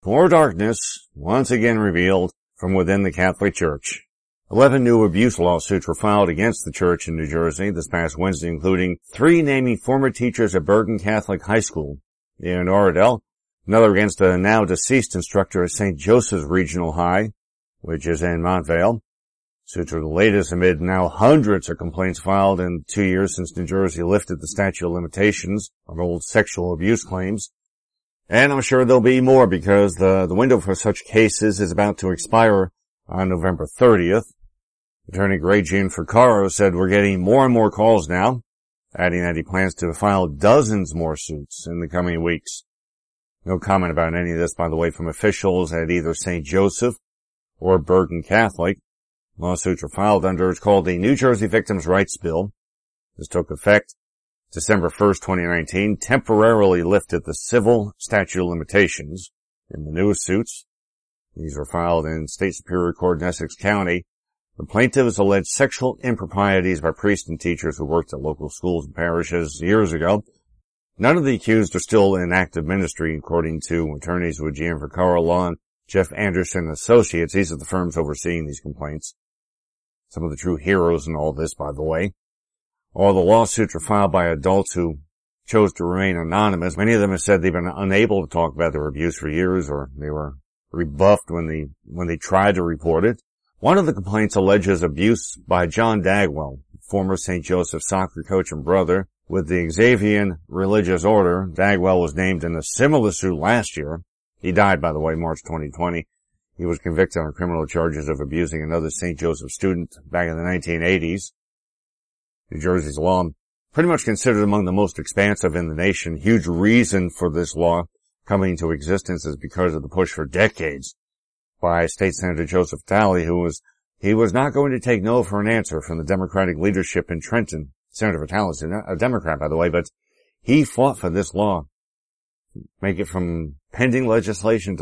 More darkness, once again revealed from within the Catholic Church. 11 new abuse lawsuits were filed against the church in New Jersey this past Wednesday, including 3 naming former teachers at Bergen Catholic High School in Oradell, another against a now deceased instructor at St. Joseph's Regional High, which is in Montvale. Suits are the latest amid now hundreds of complaints filed in 2 years since New Jersey lifted the statute of limitations on old sexual abuse claims. And I'm sure there'll be more because the window for such cases is about to expire on November 30th. Attorney Greg Gianfrancaro said we're getting more and more calls now, adding that he plans to file dozens more suits in the coming weeks. No comment about any of this, by the way, from officials at either St. Joseph or Bergen Catholic. Lawsuits were filed under what's called the New Jersey Victims' Rights Bill. This took effect December 1st, 2019, temporarily lifted the civil statute of limitations in the newest suits. These were filed in State Superior Court in Essex County. The plaintiffs alleged sexual improprieties by priests and teachers who worked at local schools and parishes years ago. None of the accused are still in active ministry, according to attorneys with Gianfrancaro Law and Jeff Anderson Associates. These are the firms overseeing these complaints. Some of the true heroes in all this, by the way. All the lawsuits were filed by adults who chose to remain anonymous. Many of them have said they've been unable to talk about their abuse for years, or they were rebuffed when they tried to report it. One of the complaints alleges abuse by John Dagwell, former St. Joseph soccer coach and brother with the Xavier Religious Order. Dagwell was named in a similar suit last year. He died, by the way, March 2020. He was convicted on criminal charges of abusing another St. Joseph student back in the 1980s. New Jersey's law, pretty much considered among the most expansive in the nation. Huge reason for this law coming into existence is because of the push for decades by State Senator Joseph Vitale, he was not going to take no for an answer from the Democratic leadership in Trenton. Senator Vitale is a Democrat, by the way, but he fought for this law. Make it from pending legislation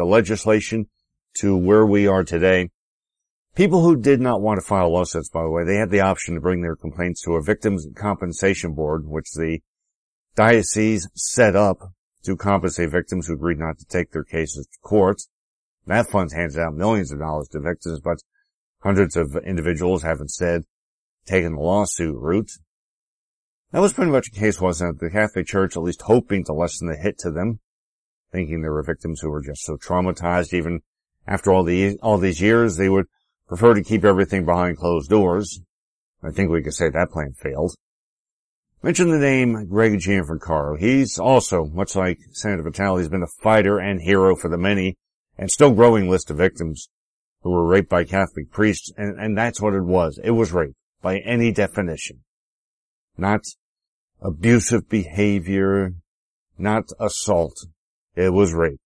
to where we are today. People who did not want to file lawsuits, by the way, they had the option to bring their complaints to a victims compensation board, which the diocese set up to compensate victims who agreed not to take their cases to court. That fund hands out millions of dollars to victims, but hundreds of individuals have instead taken the lawsuit route. That was pretty much the case, wasn't it? The Catholic Church at least hoping to lessen the hit to them, thinking there were victims who were just so traumatized. Even after all these years, they would prefer to keep everything behind closed doors. I think we could say that plan failed. Mention the name Greg Gianfrancaro. He's also, much like Senator Vitale, he's been a fighter and hero for the many and still growing list of victims who were raped by Catholic priests. And that's what it was. It was rape by any definition. Not abusive behavior, not assault. It was rape.